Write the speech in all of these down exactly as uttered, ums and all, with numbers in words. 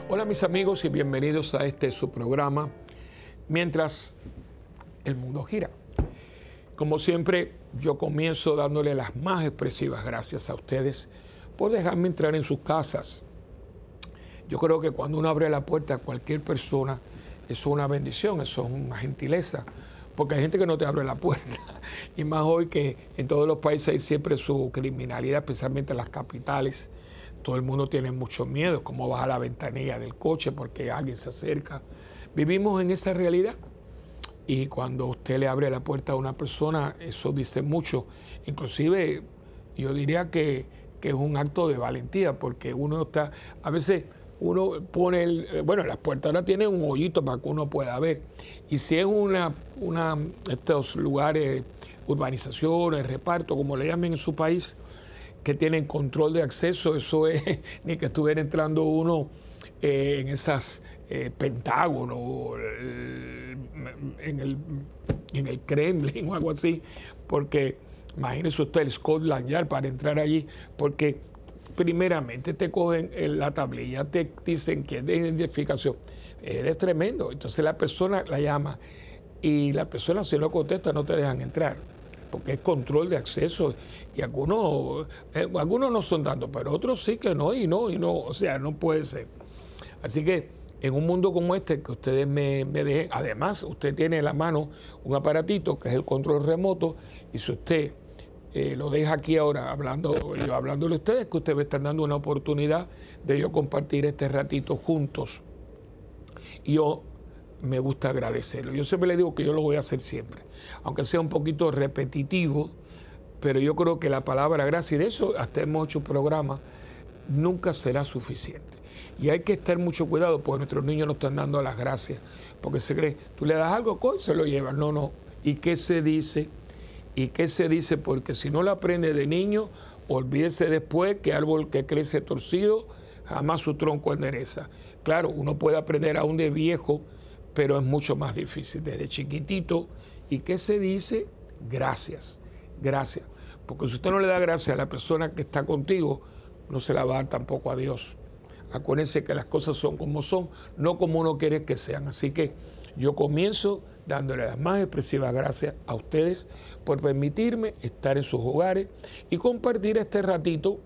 Hola mis amigos y bienvenidos a este su programa Mientras el Mundo Gira. Como siempre, yo comienzo dándole las más expresivas gracias a ustedes por dejarme entrar en sus casas. Yo creo que cuando uno abre la puerta a cualquier persona, eso es una bendición, eso es una gentileza, porque hay gente que no te abre la puerta, y más hoy que en todos los países hay siempre su criminalidad, especialmente en las capitales. Todo el mundo tiene mucho miedo, cómo baja la ventanilla del coche porque alguien se acerca. Vivimos en esa realidad y cuando usted le abre la puerta a una persona, eso dice mucho. Inclusive yo diría que, que es un acto de valentía porque uno está, a veces uno pone, el, bueno, las puertas ahora tienen un hoyito para que uno pueda ver. Y si es una, una estos lugares, urbanizaciones, reparto, como le llamen en su país, que tienen control de acceso, eso es ni que estuviera entrando uno eh, en esas eh, Pentágono, el, en, el, en el Kremlin o algo así, porque imagínese usted el Scotland Yard para entrar allí, porque primeramente te cogen en la tablilla, te dicen que es de identificación, eres tremendo, entonces la persona la llama y la persona si no contesta no te dejan entrar, porque es control de acceso y algunos, eh, algunos no son tantos, pero otros sí que no, y no, y no, o sea, no puede ser. Así que en un mundo como este, que ustedes me, me dejen, además usted tiene en la mano un aparatito que es el control remoto, y si usted eh, lo deja aquí ahora, hablando, yo hablándole a ustedes, que ustedes me están dando una oportunidad de yo compartir este ratito juntos. Y yo me gusta agradecerlo. Yo siempre le digo que yo lo voy a hacer siempre, aunque sea un poquito repetitivo, pero yo creo que la palabra gracia, y de eso hasta hemos hecho programas, nunca será suficiente. Y hay que estar mucho cuidado porque nuestros niños no están dando las gracias, porque se cree, tú le das algo, coño, se lo llevan. No, no. ¿Y qué se dice? ¿Y qué se dice? Porque si no lo aprende de niño, olvídese después que árbol que crece torcido, jamás su tronco endereza. Claro, uno puede aprender aún de viejo, pero es mucho más difícil desde chiquitito. ¿Y qué se dice? Gracias, gracias. Porque si usted no le da gracias a la persona que está contigo, no se la va a dar tampoco a Dios. Acuérdense que las cosas son como son, no como uno quiere que sean. Así que yo comienzo dándole las más expresivas gracias a ustedes por permitirme estar en sus hogares y compartir este ratito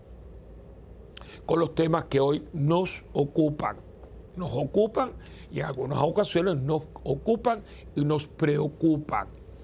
con los temas que hoy nos ocupan. Nos ocupan y en algunas ocasiones nos ocupan y nos preocupan.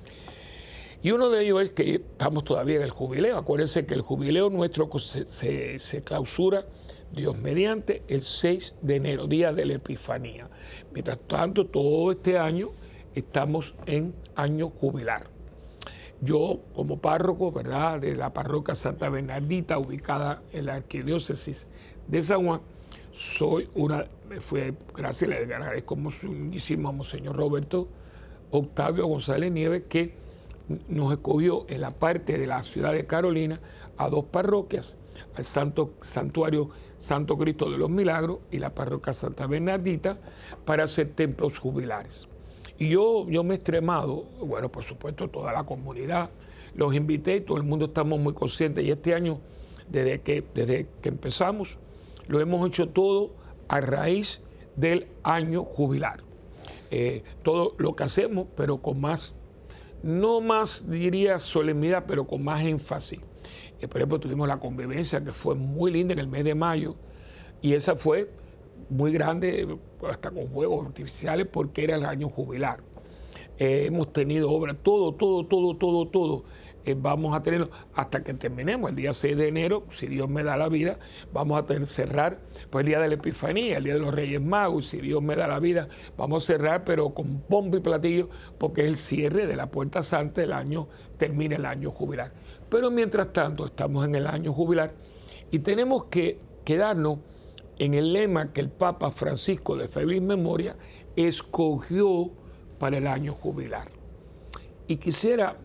Y uno de ellos es que estamos todavía en el jubileo. Acuérdense que el jubileo nuestro se, se, se clausura, Dios mediante, el seis de enero, día de la Epifanía. Mientras tanto, todo este año estamos en año jubilar. Yo, como párroco, ¿verdad?, de la parroquia Santa Bernardita, ubicada en la arquidiócesis de San Juan, soy una, fue, gracias, le agradezco muchísimo a Monseñor Roberto Octavio González Nieves, que nos escogió en la parte de la ciudad de Carolina a dos parroquias, al Santo Santuario Santo Cristo de los Milagros y la parroquia Santa Bernardita, para hacer templos jubilares. Y yo, yo me he extremado, bueno, por supuesto, toda la comunidad, los invité, todo el mundo estamos muy conscientes, y este año, desde que, desde que empezamos, lo hemos hecho todo a raíz del año jubilar. Eh, todo lo que hacemos, pero con más, no más diría solemnidad, pero con más énfasis. Eh, por ejemplo, tuvimos la convivencia que fue muy linda en el mes de mayo, y esa fue muy grande, hasta con juegos artificiales, porque era el año jubilar. Eh, hemos tenido obras, todo, todo, todo, todo, todo. Eh, vamos a tenerlo hasta que terminemos el día seis de enero, si Dios me da la vida, vamos a tener, cerrar pues, el día de la Epifanía, el día de los Reyes Magos, si Dios me da la vida, vamos a cerrar, pero con pompa y platillo, porque es el cierre de la Puerta Santa, el año, termina el año jubilar. Pero mientras tanto, estamos en el año jubilar y tenemos que quedarnos en el lema que el Papa Francisco de Febris Memoria escogió para el año jubilar. Y quisiera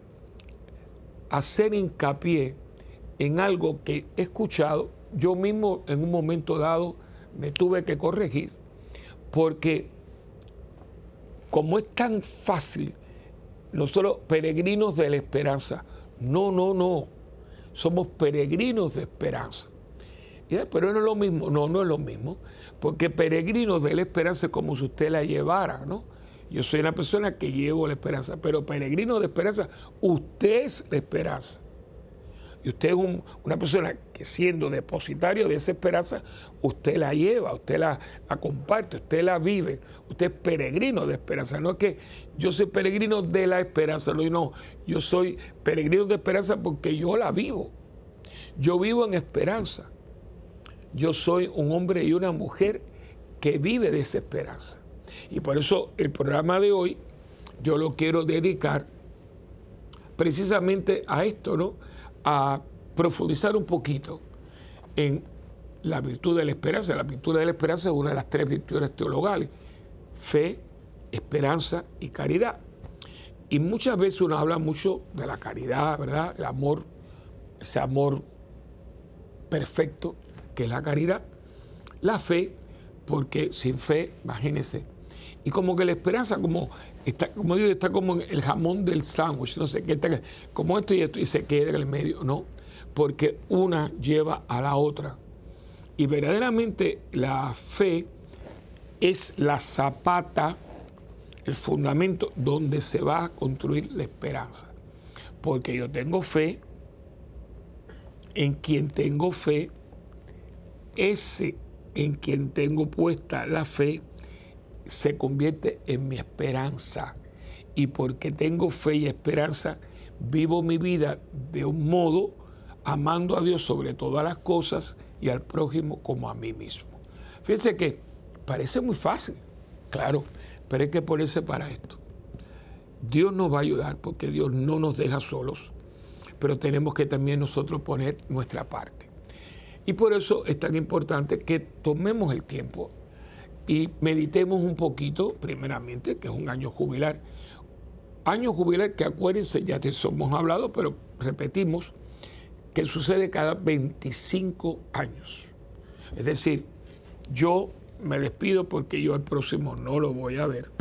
hacer hincapié en algo que he escuchado, yo mismo en un momento dado me tuve que corregir, porque como es tan fácil, nosotros peregrinos de la esperanza, no, no, no, somos peregrinos de esperanza. Y, pero no es lo mismo, no, no es lo mismo, porque peregrino de la esperanza es como si usted la llevara, ¿no? Yo soy una persona que llevo la esperanza, pero peregrino de esperanza, usted es la esperanza. Y usted es un, una persona que siendo depositario de esa esperanza, usted la lleva, usted la, la comparte, usted la vive, usted es peregrino de esperanza. No es que yo soy peregrino de la esperanza, no, no, yo soy peregrino de esperanza porque yo la vivo. Yo vivo en esperanza. Yo soy un hombre y una mujer que vive de esa esperanza. Y por eso el programa de hoy yo lo quiero dedicar precisamente a esto, ¿no? A profundizar un poquito en la virtud de la esperanza. La virtud de la esperanza es una de las tres virtudes teologales: fe, esperanza y caridad. Y muchas veces uno habla mucho de la caridad, ¿verdad? El amor, ese amor perfecto que es la caridad. La fe, porque sin fe, imagínense. Y como que la esperanza, como está, como digo, está como en el jamón del sándwich, no sé qué, está, como esto y esto, y se queda en el medio, no, porque una lleva a la otra. Y verdaderamente la fe es la zapata, el fundamento donde se va a construir la esperanza. Porque yo tengo fe, en quien tengo fe, ese en quien tengo puesta la fe, se convierte en mi esperanza. Y porque tengo fe y esperanza, vivo mi vida de un modo amando a Dios sobre todas las cosas y al prójimo como a mí mismo. Fíjense que parece muy fácil, claro, pero hay que ponerse para esto. Dios nos va a ayudar porque Dios no nos deja solos, pero tenemos que también nosotros poner nuestra parte. Y por eso es tan importante que tomemos el tiempo y meditemos un poquito, primeramente, que es un año jubilar. Año jubilar que, acuérdense, ya te hemos hablado, pero repetimos, que sucede cada veinticinco años. Es decir, yo me despido porque yo el próximo no lo voy a ver.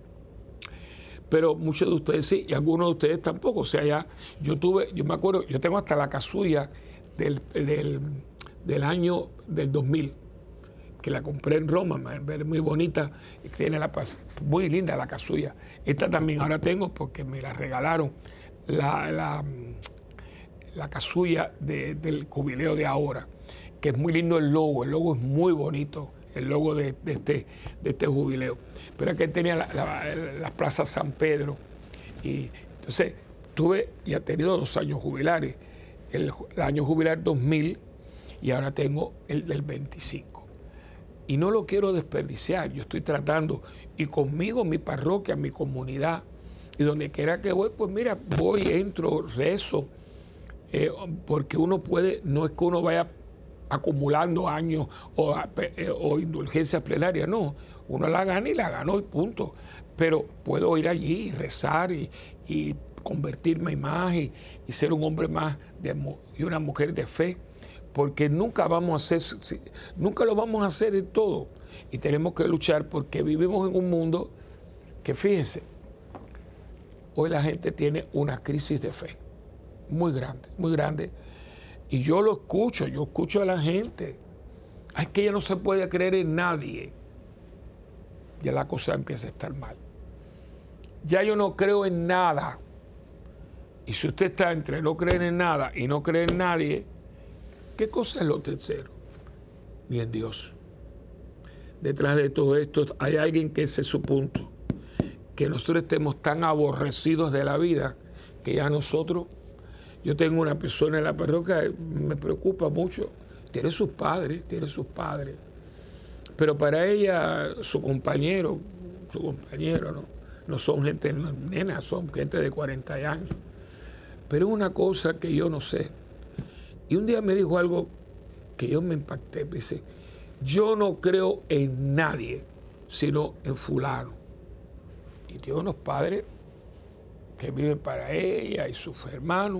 Pero muchos de ustedes sí, y algunos de ustedes tampoco. O sea, ya yo tuve, yo me acuerdo, yo tengo hasta la casulla del, del, del año del dos mil, que la compré en Roma, muy bonita, tiene la, muy linda la casulla. Esta también ahora tengo porque me la regalaron, la, la, la casulla de, del jubileo de ahora, que es muy lindo el logo, el logo es muy bonito, el logo de, de, este, de este jubileo. Pero aquí tenía la, la, la Plaza San Pedro, y entonces tuve y he tenido dos años jubilares, el, el año jubilar dos mil y ahora tengo el del veinticinco. Y no lo quiero desperdiciar, yo estoy tratando, y conmigo, mi parroquia, mi comunidad, y donde quiera que voy, pues mira, voy, entro, rezo, eh, porque uno puede, no es que uno vaya acumulando años o, eh, o indulgencias plenarias, no, uno la gana y la ganó y punto. Pero puedo ir allí y rezar y, y convertirme más y, y ser un hombre más de, y una mujer de fe. Porque nunca vamos a hacer, nunca lo vamos a hacer de todo. Y tenemos que luchar porque vivimos en un mundo que, fíjense, hoy la gente tiene una crisis de fe muy grande, muy grande. Y yo lo escucho, yo escucho a la gente. Es que ya no se puede creer en nadie. Ya la cosa empieza a estar mal. Ya yo no creo en nada. Y si usted está entre no creer en nada y no creer en nadie, ¿qué cosa es lo tercero? Ni en Dios. Detrás de todo esto hay alguien que ese es su punto. Que nosotros estemos tan aborrecidos de la vida que ya nosotros... Yo tengo una persona en la parroquia, me preocupa mucho. Tiene sus padres, tiene sus padres. Pero para ella, su compañero, su compañero, ¿no? No son gente nena, son gente de cuarenta años. Pero es una cosa que yo no sé. Y un día me dijo algo que yo me impacté. Me dice, yo no creo en nadie, sino en fulano. Y tiene unos padres que viven para ella y sus hermanos.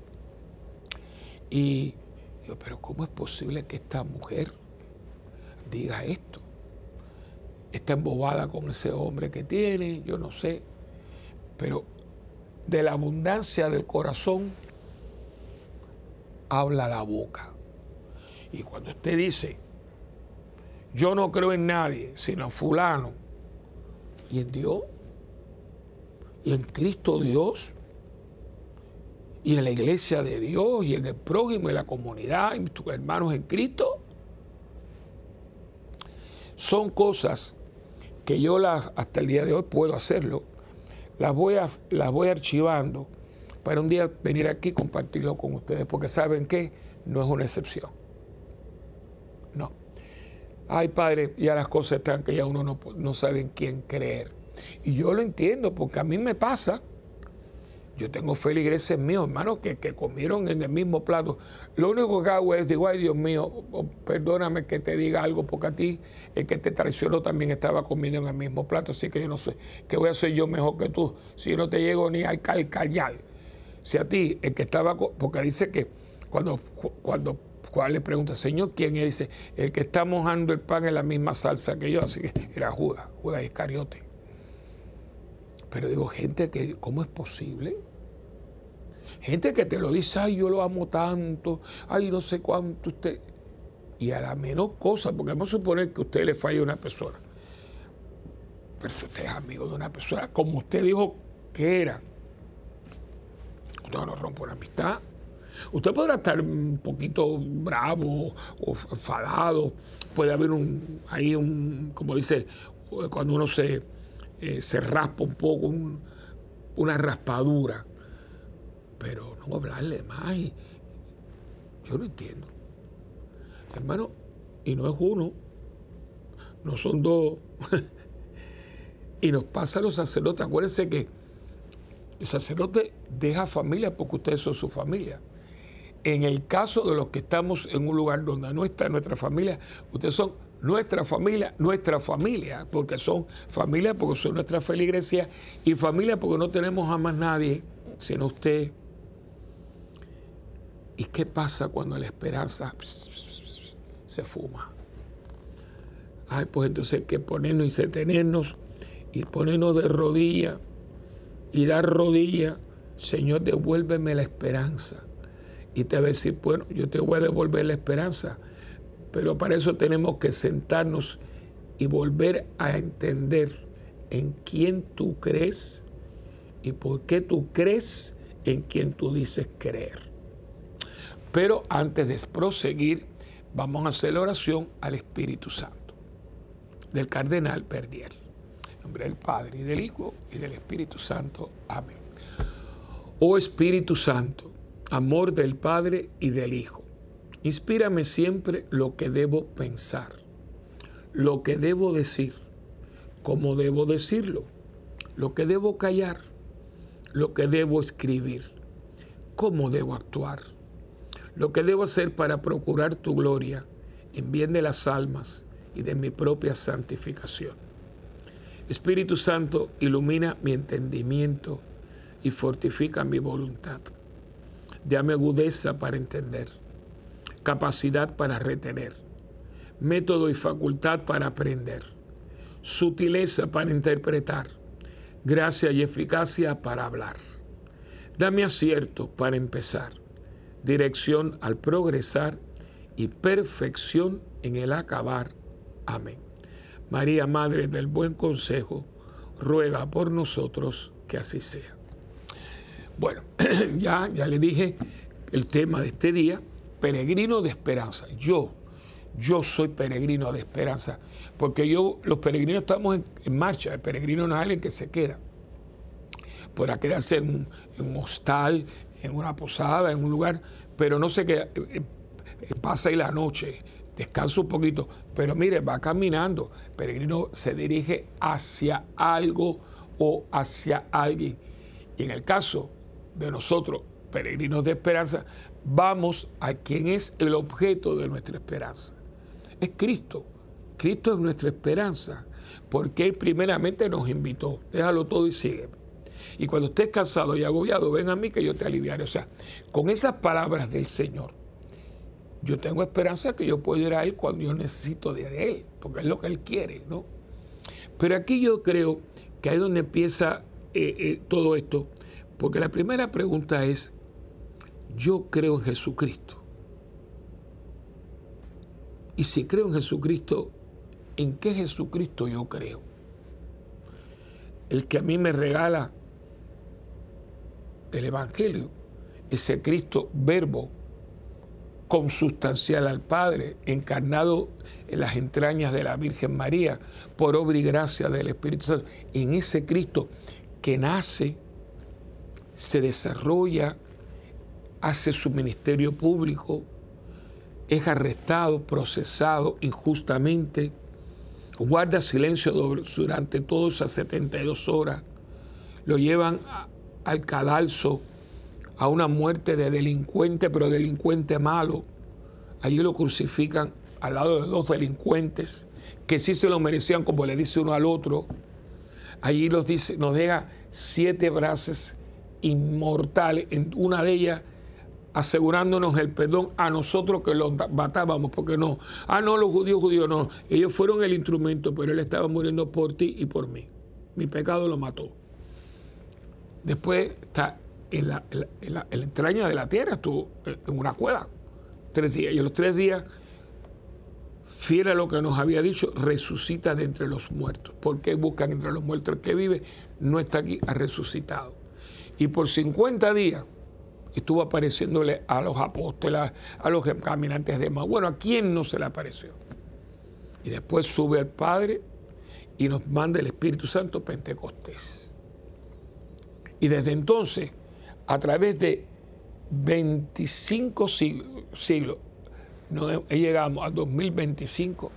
Y yo, pero ¿cómo es posible que esta mujer diga esto? Está embobada con ese hombre que tiene, yo no sé. Pero de la abundancia del corazón habla la boca. Y cuando usted dice, yo no creo en nadie, sino en fulano, y en Dios, y en Cristo Dios, y en la iglesia de Dios, y en el prójimo, en la comunidad, y tus hermanos en Cristo, son cosas que yo las, hasta el día de hoy puedo hacerlo, las voy, a, las voy archivando para un día venir aquí y compartirlo con ustedes, porque saben que no es una excepción. No. Ay, Padre, ya las cosas están que ya uno no, no sabe en quién creer. Y yo lo entiendo, porque a mí me pasa. Yo tengo feligreses míos, hermanos, que, que comieron en el mismo plato. Lo único que hago es, digo, ay, Dios mío, oh, perdóname que te diga algo, porque a ti, el que te traicionó también estaba comiendo en el mismo plato, así que yo no sé, ¿qué voy a hacer yo mejor que tú? Si yo no te llego ni al calcallar. Si a ti, el que estaba, porque dice que cuando, cuando cuál le pregunta, Señor, ¿quién es? Dice, el que está mojando el pan en la misma salsa que yo, así que era Judas, Judas Iscariote. Pero digo, gente que, ¿cómo es posible? Gente que te lo dice, ay, yo lo amo tanto, ay, no sé cuánto usted. Y a la menor cosa, porque vamos a suponer que usted le falla a una persona. Pero si usted es amigo de una persona, como usted dijo que era, usted no rompe una amistad. Usted podrá estar un poquito bravo o enfadado, puede haber un, ahí un, como dice, cuando uno se, eh, se raspa un poco, un, una raspadura, pero no hablarle más. Yo no entiendo. Hermano, y no es uno, no son dos, y nos pasa a los sacerdotes. Acuérdense que el sacerdote deja familia porque ustedes son su familia. En el caso de los que estamos en un lugar donde no está nuestra familia, ustedes son nuestra familia, nuestra familia, porque son familia, porque son nuestra feligresía, y familia porque no tenemos a más nadie, sino usted. ¿Y qué pasa cuando la esperanza se fuma? Ay, pues entonces hay que ponernos y detenernos y ponernos de rodillas y dar rodillas. Señor, devuélveme la esperanza. Y te va a decir, bueno, yo te voy a devolver la esperanza, pero para eso tenemos que sentarnos y volver a entender en quién tú crees y por qué tú crees en quien tú dices creer. Pero antes de proseguir, vamos a hacer la oración al Espíritu Santo, del Cardenal Verdier. En nombre del Padre, y del Hijo, y del Espíritu Santo. Amén. Oh Espíritu Santo, amor del Padre y del Hijo, inspírame siempre lo que debo pensar, lo que debo decir, cómo debo decirlo, lo que debo callar, lo que debo escribir, cómo debo actuar, lo que debo hacer para procurar tu gloria en bien de las almas y de mi propia santificación. Espíritu Santo, ilumina mi entendimiento y fortifica mi voluntad. Dame agudeza para entender, capacidad para retener, método y facultad para aprender, sutileza para interpretar, gracia y eficacia para hablar. Dame acierto para empezar, dirección al progresar y perfección en el acabar. Amén. María, Madre del Buen Consejo, ruega por nosotros que así sea. Bueno, ya, ya le dije el tema de este día, peregrino de esperanza. Yo, yo soy peregrino de esperanza, porque yo, los peregrinos estamos en, en marcha. El peregrino no es alguien que se queda. Podrá quedarse en un, en un hostal, en una posada, en un lugar, pero no se queda, eh, eh, pasa ahí la noche, descansa un poquito, pero mire, va caminando. El peregrino se dirige hacia algo o hacia alguien. Y en el caso de nosotros, peregrinos de esperanza, vamos a quien es el objeto de nuestra esperanza. Es Cristo. Cristo es nuestra esperanza, porque Él primeramente nos invitó. Déjalo todo y sígueme. Y cuando estés cansado y agobiado, ven a mí que yo te aliviaré. O sea, con esas palabras del Señor, yo tengo esperanza que yo puedo ir a Él cuando yo necesito de Él, porque es lo que Él quiere, ¿no? Pero aquí yo creo que ahí es donde empieza eh, eh, todo esto. Porque la primera pregunta es, ¿yo creo en Jesucristo? Y si creo en Jesucristo, ¿en qué Jesucristo yo creo? El que a mí me regala el Evangelio, ese Cristo verbo consustancial al Padre, encarnado en las entrañas de la Virgen María, por obra y gracia del Espíritu Santo, en ese Cristo que nace, se desarrolla, hace su ministerio público, es arrestado, procesado injustamente, guarda silencio durante todas esas setenta y dos horas, lo llevan a, al cadalso, a una muerte de delincuente, pero delincuente malo. Allí lo crucifican al lado de dos delincuentes que sí se lo merecían, como le dice uno al otro. Allí los dice, nos deja siete frases inmortales, en una de ellas asegurándonos el perdón a nosotros que los matábamos, porque no, ah no, los judíos, judíos, no, ellos fueron el instrumento, pero él estaba muriendo por ti y por mí. Mi pecado lo mató. Después está en la, en la, en la, en la entraña de la tierra, estuvo en una cueva tres días, y en los tres días, fiel a lo que nos había dicho, resucita de entre los muertos. ¿Por qué buscan entre los muertos el que vive? No está aquí, ha resucitado. Y por cincuenta días estuvo apareciéndole a los apóstoles, a los caminantes de Emaús. Bueno, ¿a quién no se le apareció? Y después sube al Padre y nos manda el Espíritu Santo Pentecostés. Y desde entonces, a través de veinticinco siglos, siglos no, llegamos a dos mil veinticinco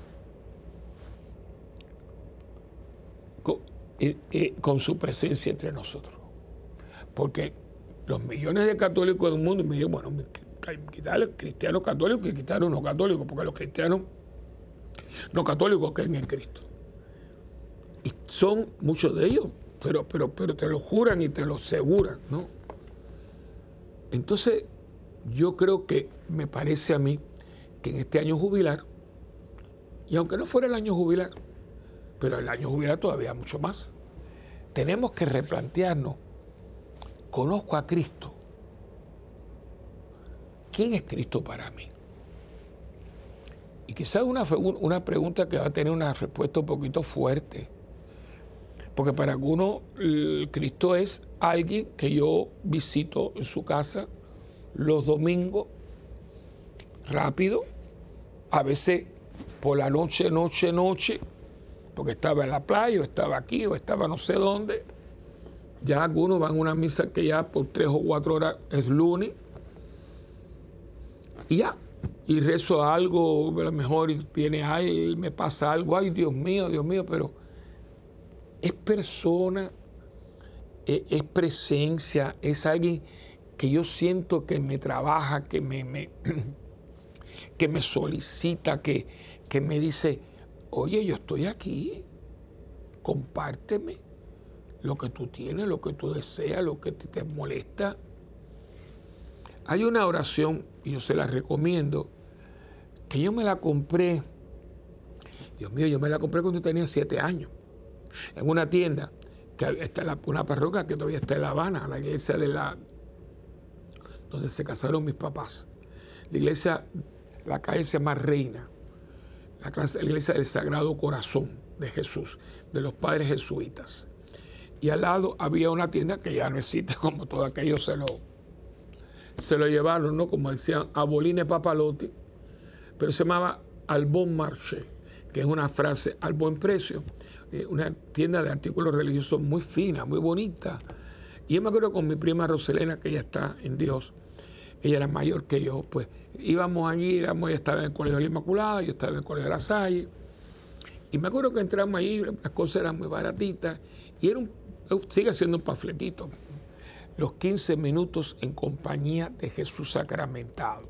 con, eh, eh, con su presencia entre nosotros. Porque los millones de católicos del mundo me dijeron, bueno, quitar los cristianos católicos y quitar los no católicos, porque los cristianos no católicos creen en Cristo. Y son muchos de ellos, pero, pero, pero te lo juran y te lo aseguran, ¿no? Entonces, yo creo que me parece a mí que en este año jubilar, y aunque no fuera el año jubilar, pero el año jubilar todavía mucho más, tenemos que replantearnos. Conozco a Cristo. ¿Quién es Cristo para mí? Y quizás una, una pregunta que va a tener una respuesta un poquito fuerte. Porque para algunos Cristo es alguien que yo visito en su casa los domingos, rápido, a veces por la noche, noche, noche, porque estaba en la playa, o estaba aquí, o estaba no sé dónde. Ya algunos van a una misa que ya por tres o cuatro horas es lunes. Y ya. Y rezo algo, a lo mejor viene alguien, me pasa algo, ay Dios mío, Dios mío, pero es persona, es, es presencia, es alguien que yo siento que me trabaja, que me, me, que me solicita, que, que me dice, oye, yo estoy aquí, compárteme lo que tú tienes, lo que tú deseas, lo que te, te molesta. Hay una oración, y yo se la recomiendo, que yo me la compré, Dios mío, yo me la compré cuando tenía siete años, en una tienda, que está la, una parroquia que todavía está en La Habana, la iglesia de la, donde se casaron mis papás. La iglesia, la calle se llama Reina, la, la iglesia del Sagrado Corazón de Jesús, de los padres jesuitas. Y al lado había una tienda que ya no existe, como todo aquello se lo, se lo llevaron, ¿no? Como decían, a Boline Papalote, pero se llamaba Al Bon Marché, que es una frase al buen precio, eh, una tienda de artículos religiosos muy fina, muy bonita. Y yo me acuerdo con mi prima Roselena, que ella está en Dios, ella era mayor que yo, pues íbamos allí, íbamos, ella estaba en el Colegio de la Inmaculada, yo estaba en el Colegio de La Salle, y me acuerdo que entramos allí, las cosas eran muy baratitas, y era un, sigue siendo un panfletito, los quince minutos en compañía de Jesús sacramentado.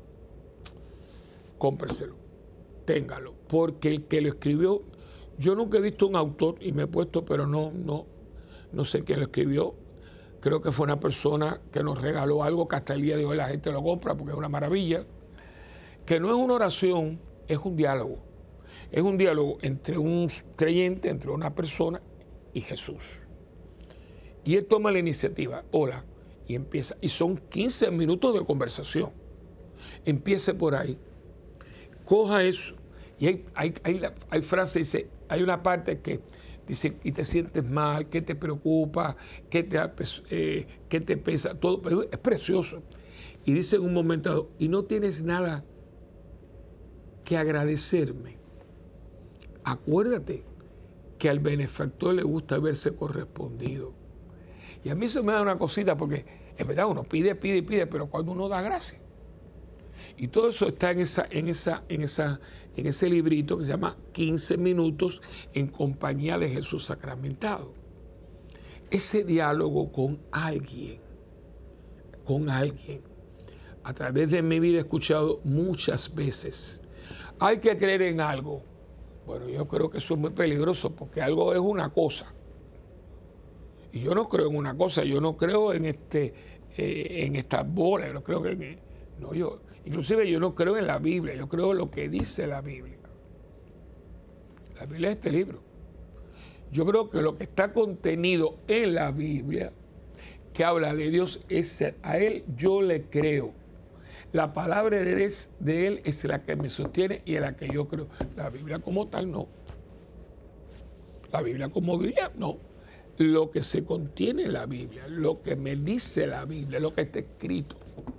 Cómpreselo, téngalo, porque el que lo escribió, yo nunca he visto un autor, y me he puesto, pero no, no, no sé quién lo escribió. Creo que fue una persona que nos regaló algo que hasta el día de hoy la gente lo compra porque es una maravilla, que no es una oración, es un diálogo. Es un diálogo entre un creyente, entre una persona y Jesús. Y él toma la iniciativa, hola, y empieza. Y son quince minutos de conversación. Empiece por ahí. Coja eso, Y hay, hay, hay, la, hay frase, dice, hay una parte que dice, y te sientes mal, qué te preocupa, qué te, eh, qué te pesa, todo, pero es precioso. Y dice en un momento dado, y no tienes nada que agradecerme. Acuérdate que al benefactor le gusta verse correspondido. Y a mí se me da una cosita porque es verdad, uno pide, pide y pide, pero cuando uno da gracias. Y todo eso está en, esa, en, esa, en, esa, en ese librito que se llama quince minutos en compañía de Jesús sacramentado. Ese diálogo con alguien, con alguien, a través de mi vida he escuchado muchas veces, hay que creer en algo. Bueno, yo creo que eso es muy peligroso porque algo es una cosa. Y yo no creo en una cosa, yo no creo en este, eh, en estas bolas, yo no creo que en, no, yo, inclusive yo no creo en la Biblia, yo creo en lo que dice la Biblia. La Biblia es este libro. Yo creo que lo que está contenido en la Biblia, que habla de Dios, es a Él yo le creo. La palabra de él, de él es la que me sostiene y en la que yo creo. La Biblia como tal, no. La Biblia como Biblia, no. Lo que se contiene en la Biblia, lo que me dice la Biblia, lo que está escrito,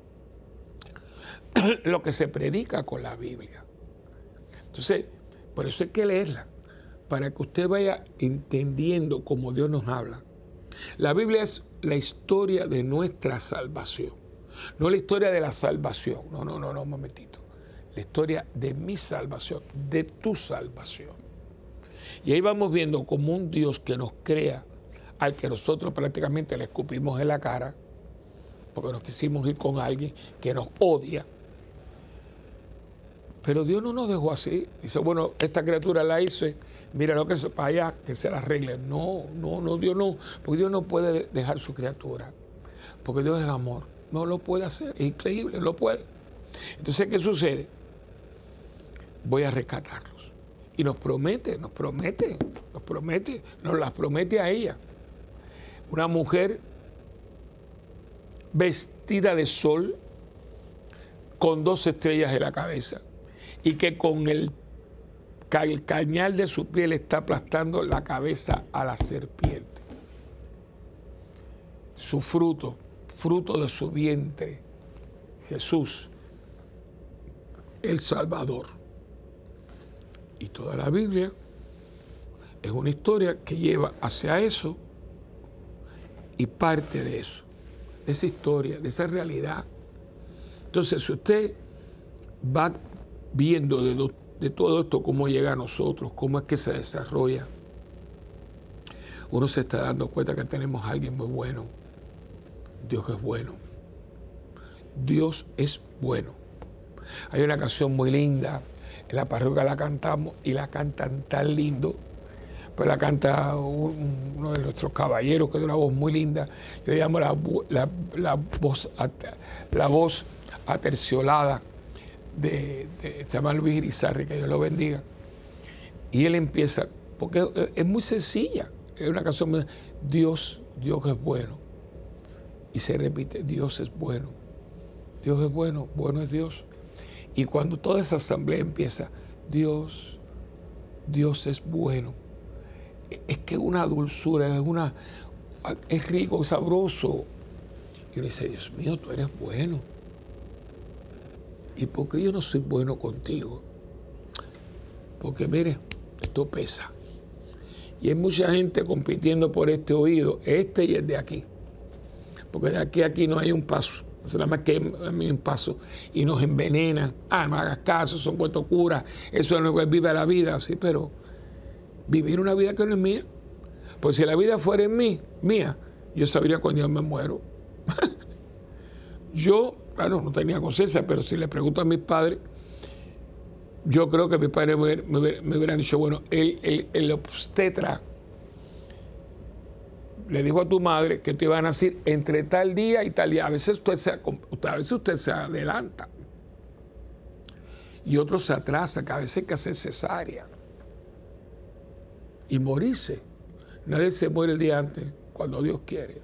lo que se predica con la Biblia. Entonces, por eso hay que leerla, para que usted vaya entendiendo cómo Dios nos habla. La Biblia es la historia de nuestra salvación. No la historia de la salvación, no, no, no, no, un momentito. La historia de mi salvación, de tu salvación. Y ahí vamos viendo como un Dios que nos crea, al que nosotros prácticamente le escupimos en la cara, porque nos quisimos ir con alguien que nos odia. Pero Dios no nos dejó así. Dice, bueno, esta criatura la hice, mira lo que es para allá, que se la arregle. No, no, no, Dios no, porque Dios no puede dejar su criatura, porque Dios es amor. No lo puede hacer, es increíble, no puede. Entonces, ¿qué sucede? Voy a rescatarlos. Y nos promete, nos promete, nos promete, nos las promete a ella. Una mujer vestida de sol, con dos estrellas en la cabeza, y que con el, el cañal de su piel está aplastando la cabeza a la serpiente. Su fruto, fruto de su vientre, Jesús, el Salvador. Y toda la Biblia es una historia que lleva hacia eso y parte de eso, de esa historia, de esa realidad. Entonces, si usted va viendo de, lo, de todo esto cómo llega a nosotros, cómo es que se desarrolla, uno se está dando cuenta que tenemos a alguien muy bueno. Dios es bueno. Dios es bueno. Hay una canción muy linda, en la parroquia la cantamos y la cantan tan lindo, pues la canta un, uno de nuestros caballeros que tiene una voz muy linda, que le llamo la, la, la, voz, la voz aterciolada de, de se llama Luis Irizarry, que Dios lo bendiga. Y él empieza, porque es muy sencilla, es una canción muy, Dios, Dios es bueno. Y se repite, Dios es bueno, Dios es bueno, bueno es Dios. Y cuando toda esa asamblea empieza, Dios, Dios es bueno, es que es una dulzura, es, una, es rico, es sabroso. Y uno dice, Dios mío, tú eres bueno. ¿Y por qué yo no soy bueno contigo? Porque mire, esto pesa. Y hay mucha gente compitiendo por este oído, este y el de aquí. Porque de aquí a aquí no hay un paso. O sea, nada más que hay un paso y nos envenena. Ah, no hagas caso, son cuentos curas, eso no es vive la vida. Sí, pero vivir una vida que no es mía. Pues si la vida fuera en mí, mía, yo sabría cuando yo me muero. Yo, claro, no tenía conciencia, pero si le pregunto a mis padres, yo creo que mis padres me, me, me hubieran dicho, bueno, el, el, el obstetra le dijo a tu madre que te iban a decir entre tal día y tal día. A veces usted se, a veces usted se adelanta y otros se atrasa, que a veces hay que hacer cesárea y morirse. Nadie se muere el día antes, cuando Dios quiere.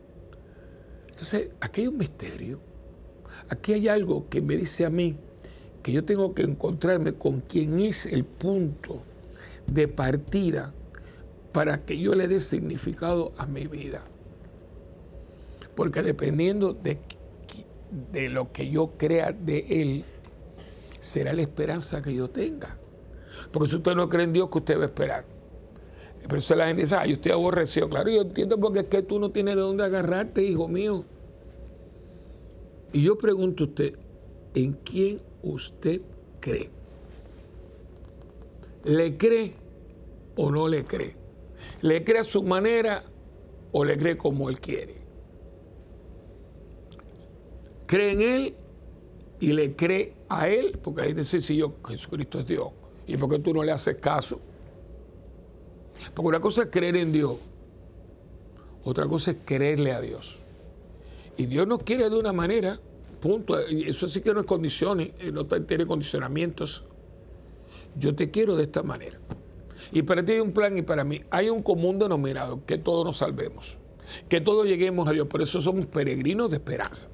Entonces, aquí hay un misterio. Aquí hay algo que me dice a mí que yo tengo que encontrarme con quién es el punto de partida para que yo le dé significado a mi vida. Porque dependiendo de, de lo que yo crea de Él, será la esperanza que yo tenga. Porque si usted no cree en Dios, ¿qué usted va a esperar? Pero eso la gente dice, ah, yo estoy aborrecido. Claro, yo entiendo porque es que tú no tienes de dónde agarrarte, hijo mío. Y yo pregunto a usted, ¿en quién usted cree? ¿Le cree o no le cree? ¿Le cree a su manera o le cree como Él quiere? ¿Cree en Él y le cree a Él? Porque ahí dice, si yo, Jesucristo es Dios. ¿Y por qué tú no le haces caso? Porque una cosa es creer en Dios, otra cosa es creerle a Dios. Y Dios nos quiere de una manera, punto. Eso sí que no es condiciones, no tiene condicionamientos. Yo te quiero de esta manera. Y para ti hay un plan y para mí hay un común denominador, que todos nos salvemos, que todos lleguemos a Dios. Por eso somos peregrinos de esperanza.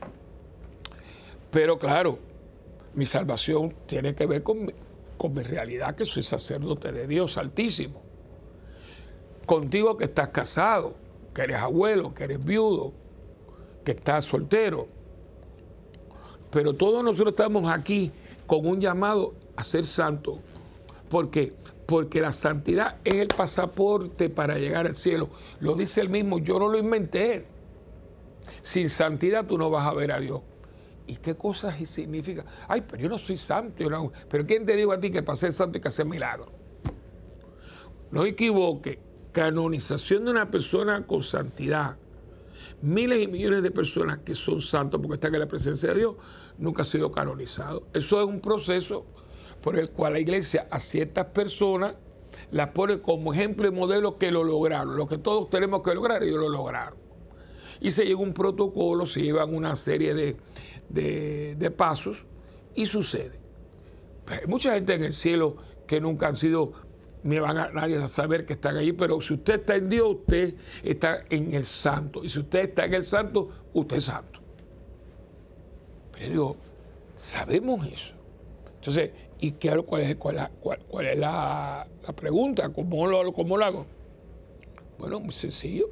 Pero claro, mi salvación tiene que ver con, con mi realidad, que soy sacerdote de Dios Altísimo. Contigo que estás casado, que eres abuelo, que eres viudo, que estás soltero. Pero todos nosotros estamos aquí con un llamado a ser santos. ¿Por qué? Porque la santidad es el pasaporte para llegar al cielo. Lo dice él mismo, yo no lo inventé. Sin santidad tú no vas a ver a Dios. ¿Y qué cosas significa? Ay, pero yo no soy santo. Yo no... Pero ¿quién te dijo a ti que para ser santo hay que hacer milagros? No equivoque. Canonización de una persona con santidad. Miles y millones de personas que son santos porque están en la presencia de Dios, nunca han sido canonizados. Eso es un proceso por el cual la iglesia a ciertas personas las pone como ejemplo y modelo que lo lograron. Lo que todos tenemos que lograr, ellos lo lograron. Y se llega un protocolo, se llevan una serie de, de, de pasos y sucede. Pero hay mucha gente en el cielo que nunca han sido, ni van a nadie a saber que están allí, pero si usted está en Dios, usted está en el santo. Y si usted está en el santo, usted es santo. Pero yo digo, sabemos eso. Entonces, ¿y qué, cuál, es, cuál, cuál, cuál es la, la pregunta? ¿Cómo lo, ¿Cómo lo hago? Bueno, muy sencillo.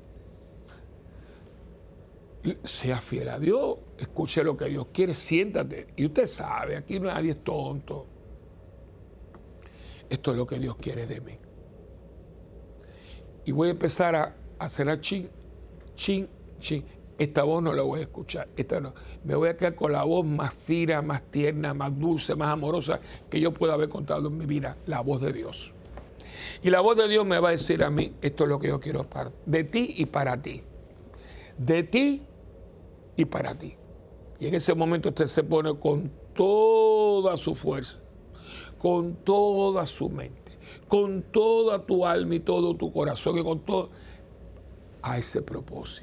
Sea fiel a Dios, escuche lo que Dios quiere, siéntate. Y usted sabe, aquí nadie es tonto. Esto es lo que Dios quiere de mí. Y voy a empezar a hacer a chin, chin, chin. Esta voz no la voy a escuchar. Esta no. Me voy a quedar con la voz más fina, más tierna, más dulce, más amorosa que yo pueda haber contado en mi vida. La voz de Dios. Y la voz de Dios me va a decir a mí, esto es lo que yo quiero para, de ti y para ti. De ti y para ti. Y en ese momento usted se pone con toda su fuerza, con toda su mente, con toda tu alma y todo tu corazón y con todo a ese propósito.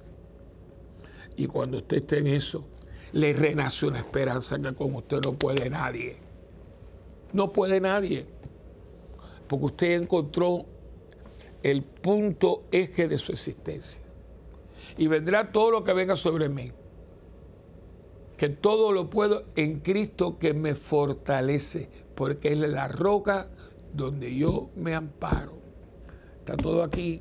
Y cuando usted esté en eso, le renace una esperanza que con usted no puede nadie. No puede nadie. Porque usted encontró el punto eje de su existencia. Y vendrá todo lo que venga sobre mí. Que todo lo puedo en Cristo que me fortalece, porque Él es la roca donde yo me amparo. Está todo aquí.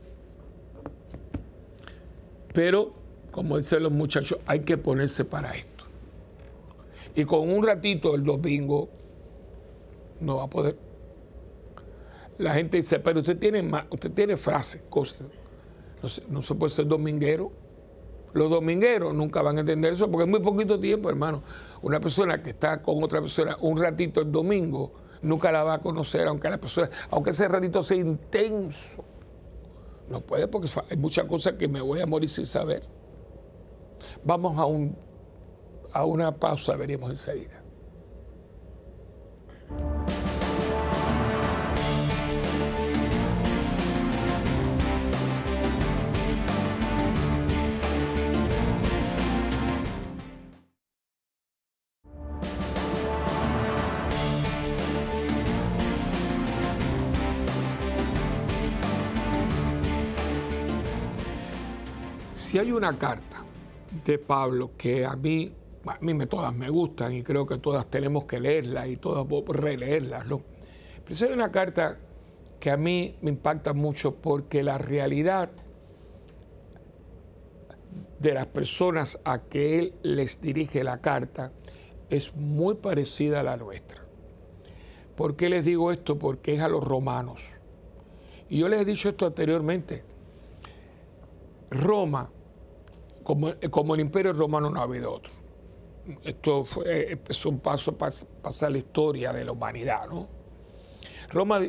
Pero, como dicen los muchachos, hay que ponerse para esto. Y con un ratito el domingo no va a poder. La gente dice, pero usted tiene más, usted tiene frases, cosas. No se, no se puede ser dominguero. Los domingueros nunca van a entender eso porque es muy poquito tiempo, hermano. Una persona que está con otra persona un ratito el domingo nunca la va a conocer, aunque la persona, aunque ese ratito sea intenso. No puede porque hay muchas cosas que me voy a morir sin saber. Vamos a, un, a una pausa, veremos enseguida. Si hay una carta de Pablo que a mí a mí me, todas me gustan y creo que todas tenemos que leerlas y todas releerlas, ¿no? Pero esa es una carta que a mí me impacta mucho porque la realidad de las personas a que él les dirige la carta es muy parecida a la nuestra. ¿Por qué les digo esto? Porque es a los romanos. Y yo les he dicho esto anteriormente. Roma, como, como el imperio romano, no ha habido otro. Esto fue, es un paso para pasar la historia de la humanidad, ¿no? Roma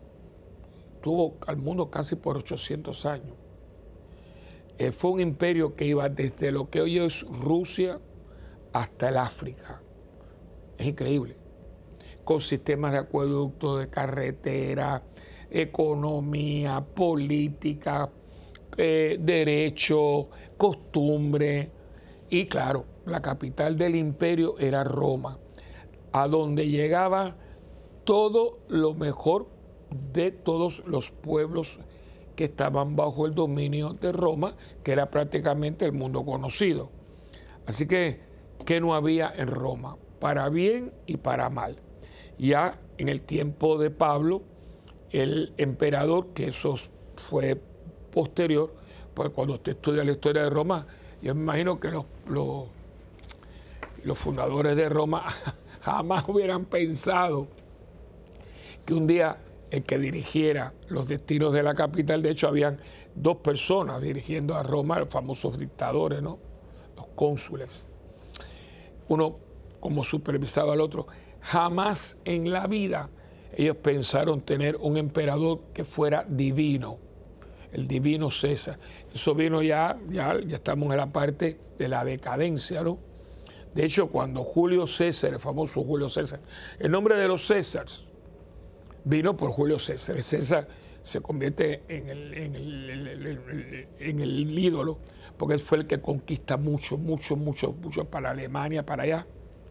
tuvo al mundo casi por ochocientos años. Eh, fue un imperio que iba desde lo que hoy es Rusia hasta el África. Es increíble. Con sistemas de acueducto, de carretera, economía, política, eh, derecho, costumbre. Y claro, la capital del imperio era Roma, a donde llegaba todo lo mejor de todos los pueblos que estaban bajo el dominio de Roma, que era prácticamente el mundo conocido. Así que, ¿qué no había en Roma? Para bien y para mal. Ya en el tiempo de Pablo, el emperador, que eso fue posterior, pues cuando usted estudia la historia de Roma, yo me imagino que los, los, los fundadores de Roma jamás hubieran pensado que un día el que dirigiera los destinos de la capital, de hecho habían dos personas dirigiendo a Roma, los famosos dictadores, ¿no? Los cónsules. Uno como supervisado al otro. Jamás en la vida ellos pensaron tener un emperador que fuera divino, el divino César. Eso vino ya, ya, ya estamos en la parte de la decadencia, ¿no? De hecho, cuando Julio César, el famoso Julio César, el nombre de los Césares vino por Julio César. César se convierte en el, en el, el, el, el, en el ídolo, porque él fue el que conquista mucho, mucho, mucho, mucho para Alemania, para allá.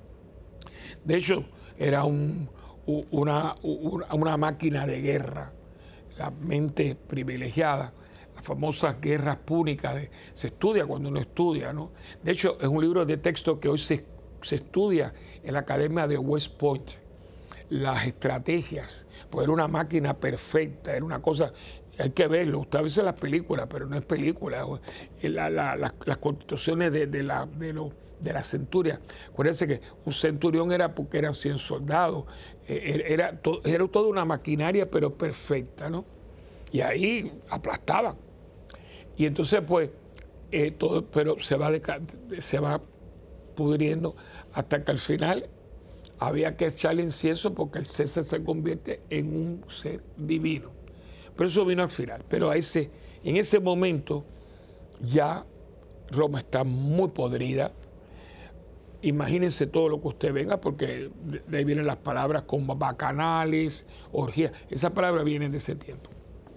De hecho, era un, una, una, una máquina de guerra, la mente privilegiada, las famosas guerras púnicas, de, se estudia cuando uno estudia, ¿no? De hecho, es un libro de texto que hoy se, se estudia en la Academia de West Point, las estrategias, pues era una máquina perfecta, era una cosa, hay que verlo, usted a veces las películas, pero no es película, la, la, la, las constituciones de, de, la, de, lo, de la centuria. Acuérdense que un centurión era porque eran cien soldados, era, era, to, era toda una maquinaria, pero perfecta, ¿no? Y ahí aplastaban. Y entonces, pues, eh, todo, pero se va, de, se va pudriendo hasta que al final había que echarle incienso porque el César se convierte en un ser divino. Pero eso vino al final. Pero a ese, en ese momento ya Roma está muy podrida. Imagínense todo lo que usted venga, porque de ahí vienen las palabras como bacanales, orgías. Esas palabras vienen de ese tiempo.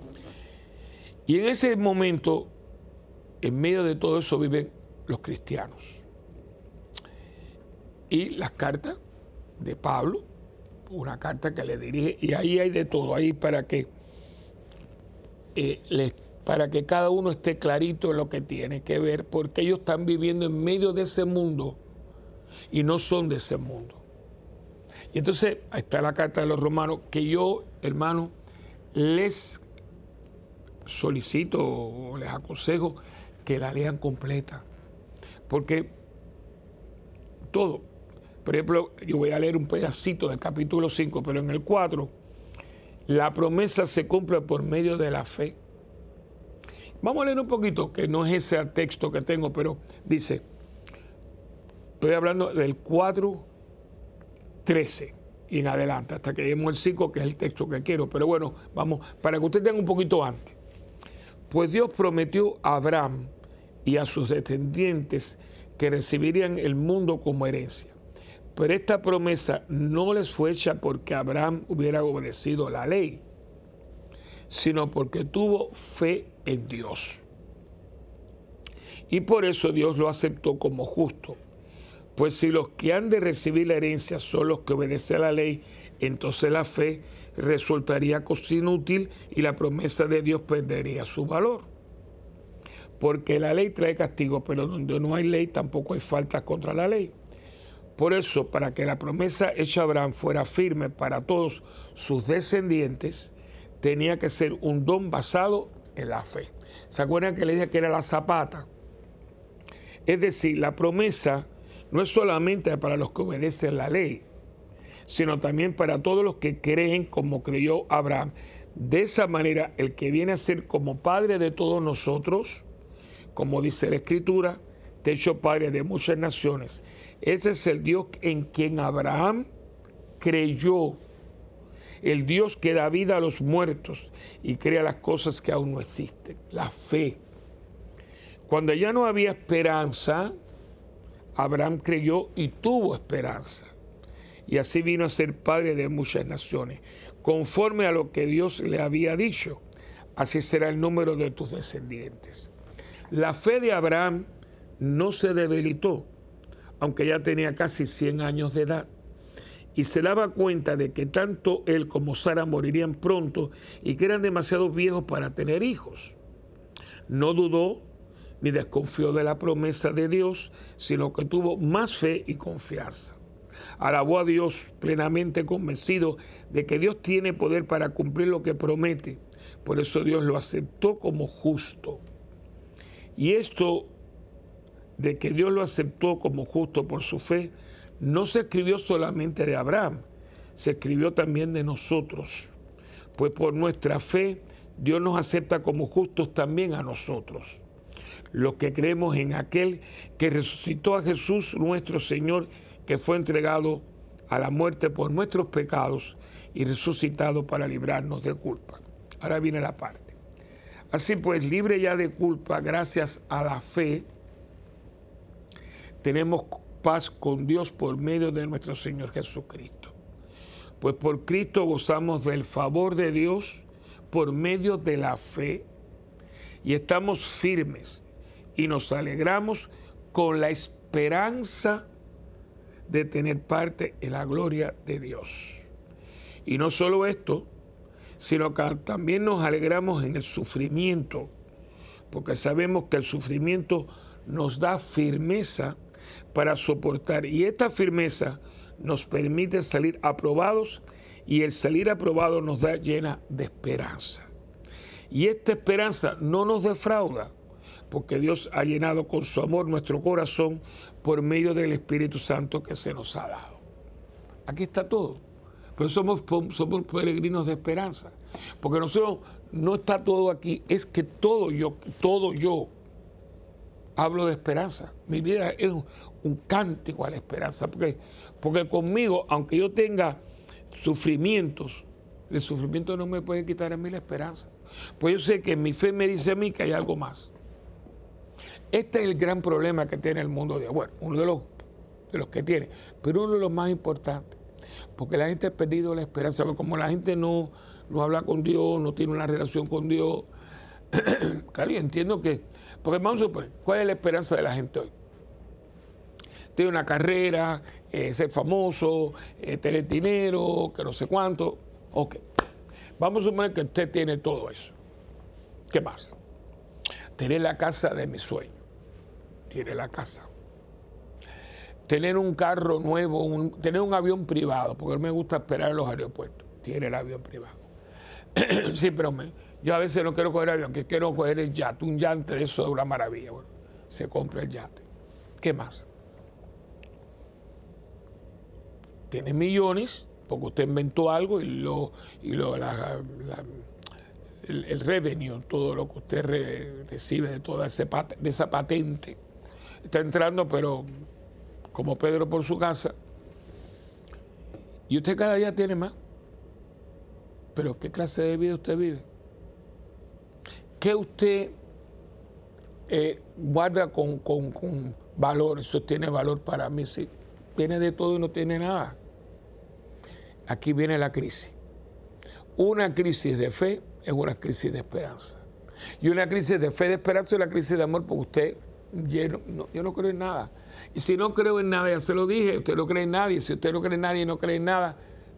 Y en ese momento, en medio de todo eso, viven los cristianos. Y las cartas de Pablo, una carta que le dirige, y ahí hay de todo, ahí para que, eh, les, para que cada uno esté clarito en lo que tiene que ver, porque ellos están viviendo en medio de ese mundo y no son de ese mundo. Y entonces, ahí está la carta de los romanos, que yo, hermano, les solicito o les aconsejo que la lean completa, porque todo, por ejemplo, yo voy a leer un pedacito del capítulo cinco, pero en el cuatro, la promesa se cumple por medio de la fe. Vamos a leer un poquito, que no es ese texto que tengo, pero dice, estoy hablando del cuatro, trece y en adelante, hasta que lleguemos al cinco, que es el texto que quiero. Pero bueno, vamos, para que usted tenga un poquito antes. Pues Dios prometió a Abraham y a sus descendientes que recibirían el mundo como herencia. Pero esta promesa no les fue hecha porque Abraham hubiera obedecido la ley, sino porque tuvo fe en Dios. Y por eso Dios lo aceptó como justo. Pues si los que han de recibir la herencia son los que obedecen a la ley, entonces la fe resultaría cosa inútil y la promesa de Dios perdería su valor. Porque la ley trae castigo, pero donde no hay ley tampoco hay faltas contra la ley. Por eso, para que la promesa hecha a Abraham fuera firme para todos sus descendientes, tenía que ser un don basado en la fe. ¿Se acuerdan que le dije que era la zapata? Es decir, la promesa no es solamente para los que obedecen la ley, sino también para todos los que creen como creyó Abraham. De esa manera, el que viene a ser como padre de todos nosotros, como dice la Escritura, te he hecho padre de muchas naciones. Ese es el Dios en quien Abraham creyó, el Dios que da vida a los muertos y crea las cosas que aún no existen, la fe. Cuando ya no había esperanza, Abraham creyó y tuvo esperanza. Y así vino a ser padre de muchas naciones, conforme a lo que Dios le había dicho. Así será el número de tus descendientes. La fe de Abraham no se debilitó, aunque ya tenía casi cien años de edad. Y se daba cuenta de que tanto él como Sara morirían pronto y que eran demasiado viejos para tener hijos. No dudó ni desconfió de la promesa de Dios, sino que tuvo más fe y confianza. Alabó a Dios plenamente convencido de que Dios tiene poder para cumplir lo que promete. Por eso Dios lo aceptó como justo. Y esto de que Dios lo aceptó como justo por su fe, no se escribió solamente de Abraham, se escribió también de nosotros. Pues por nuestra fe, Dios nos acepta como justos también a nosotros, los que creemos en aquel que resucitó a Jesús nuestro Señor, que fue entregado a la muerte por nuestros pecados y resucitado para librarnos de culpa. Ahora viene la parte. Así pues, libre ya de culpa, gracias a la fe, tenemos paz con Dios por medio de nuestro Señor Jesucristo. Pues por Cristo gozamos del favor de Dios por medio de la fe y estamos firmes y nos alegramos con la esperanza de tener parte en la gloria de Dios. Y no solo esto, sino que también nos alegramos en el sufrimiento, porque sabemos que el sufrimiento nos da firmeza para soportar, y esta firmeza nos permite salir aprobados, y el salir aprobado nos da llena de esperanza. Y esta esperanza no nos defrauda, porque Dios ha llenado con su amor nuestro corazón por medio del Espíritu Santo que se nos ha dado. Aquí está todo. Pero somos, somos peregrinos de esperanza, porque nosotros no está todo aquí, es que todo yo, todo yo hablo de esperanza. Mi vida es un, un cántico a la esperanza, porque, porque conmigo, aunque yo tenga sufrimientos, el sufrimiento no me puede quitar a mí la esperanza. Pues yo sé que mi fe me dice a mí que hay algo más. Este es el gran problema que tiene el mundo de hoy. Bueno, uno de los, de los que tiene, pero uno de los más importantes. Porque la gente ha perdido la esperanza, porque como la gente no, no habla con Dios, no tiene una relación con Dios, claro, yo entiendo que, porque vamos a suponer, ¿cuál es la esperanza de la gente hoy? Tiene una carrera, eh, ser famoso, eh, tener dinero, que no sé cuánto. Ok, vamos a suponer que usted tiene todo eso. ¿Qué más? Tener la casa de mis sueños. Tiene la casa. Tener un carro nuevo, un, tener un avión privado, porque me gusta esperar en los aeropuertos. Tiene el avión privado. Sí, pero me, yo a veces no quiero coger avión, que quiero coger el yate, un yate de eso de una maravilla. Bueno, se compra el yate. ¿Qué más? Tiene millones, porque usted inventó algo y lo, y lo la, la, el, el revenue, todo lo que usted re, recibe de toda ese, de esa patente, está entrando, pero como Pedro por su casa, y usted cada día tiene más. Pero ¿qué clase de vida usted vive? ¿Qué usted eh, guarda con, con, con valor? Eso tiene valor para mí. Sí, tiene de todo y no tiene nada. Aquí viene la crisis. Una crisis de fe es una crisis de esperanza. Y una crisis de fe, de esperanza, es una crisis de amor, porque usted, yo no, yo no creo en nada. Y si no creo en nada, ya se lo dije, usted no cree en nadie. Si usted no cree en nadie y no cree en nada,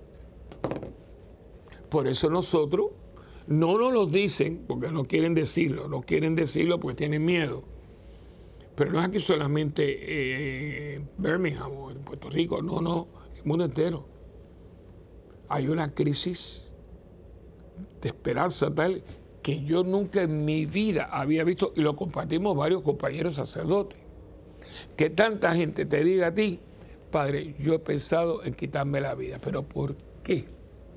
por eso nosotros no nos lo dicen, porque no quieren decirlo, no quieren decirlo porque tienen miedo. Pero no es aquí solamente eh, en Birmingham o en Puerto Rico, no, no, el mundo entero. Hay una crisis de esperanza tal que yo nunca en mi vida había visto, y lo compartimos varios compañeros sacerdotes, que tanta gente te diga a ti, padre, yo he pensado en quitarme la vida. ¿Pero por qué?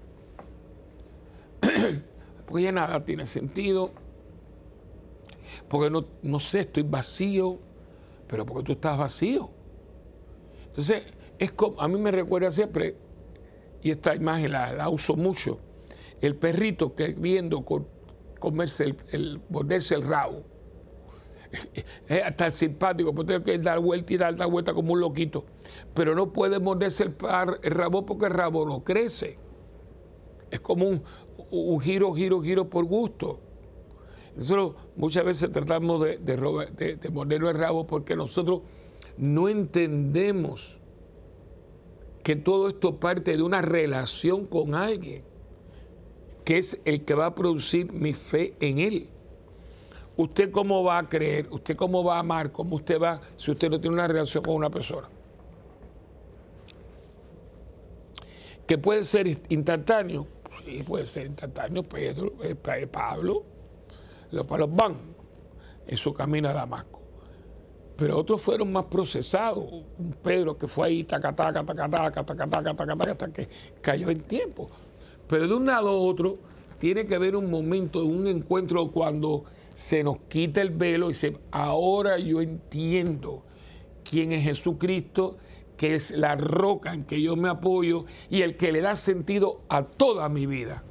Porque ya nada tiene sentido, porque no, no sé, estoy vacío, pero porque tú estás vacío. Entonces, es como, a mí me recuerda siempre, y esta imagen la, la uso mucho, el perrito que viendo con, comerse el, el, morderse el rabo. Es hasta simpático, porque tiene que dar vuelta y dar, dar vuelta como un loquito. Pero no puede morderse el, par, el rabo porque el rabo no crece. Es como un, un giro, giro, giro por gusto. Nosotros muchas veces tratamos de, de, de, de mordernos el rabo porque nosotros no entendemos que todo esto parte de una relación con alguien, que es el que va a producir mi fe en él. ¿Usted cómo va a creer? ¿Usted cómo va a amar? ¿Cómo usted va si usted no tiene una relación con una persona? ¿Que puede ser instantáneo? Sí, puede ser instantáneo. Pedro, eh, Pablo, los Pablos van en su camino a Damasco. Pero otros fueron más procesados. Un Pedro que fue ahí, taca, taca, taca, taca, taca, taca, taca, taca, hasta que cayó en tiempo. Pero de un lado a otro tiene que haber un momento, un encuentro cuando se nos quita el velo y dice, ahora yo entiendo quién es Jesucristo, que es la roca en que yo me apoyo y el que le da sentido a toda mi vida.